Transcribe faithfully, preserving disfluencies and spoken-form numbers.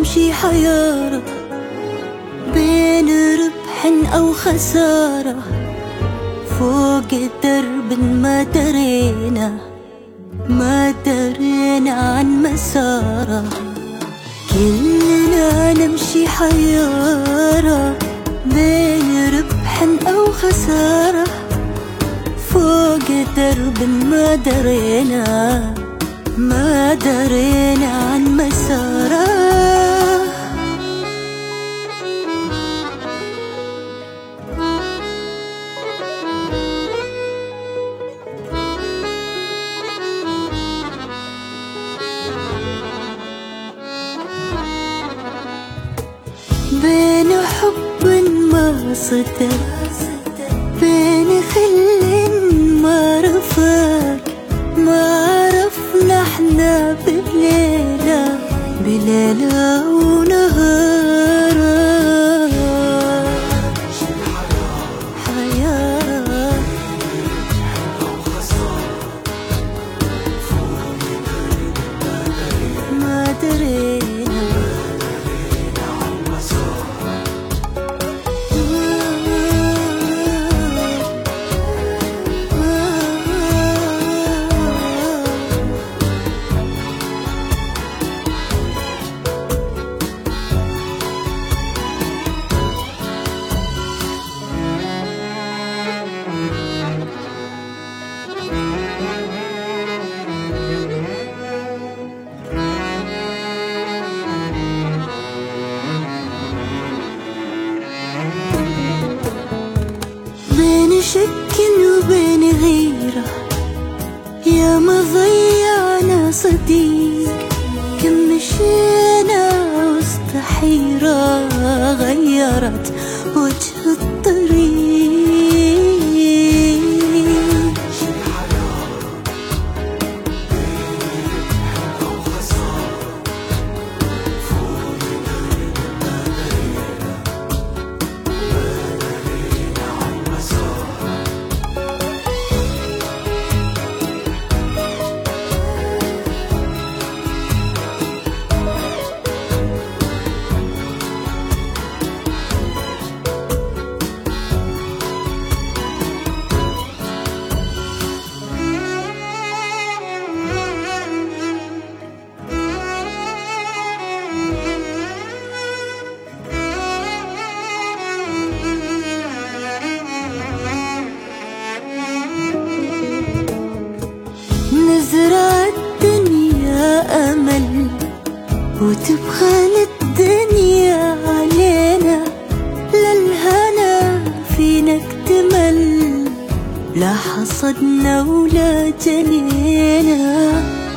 نمشي حيارة بين ربح أو خسارة، فوق درب ما درينا ما درينا عن مساره. كلنا نمشي حيارة بين ربح أو خسارة، فوق درب ما درينا ما درينا عن مساره. بين حب ما صدق، بين خل ما رفاق، ما عرفنا احنا بليلة بليلة ونهارة. حياة ما درينا بين شك وبين غيرة، يا ما ضيعنا صديق، كم مشينا وسط حيرة غيرت وجه الطريق. نزرع الدنيا أمل وتبخل الدنيا علينا، للهنا فينا اكتمل، لا حصدنا ولا جنينا.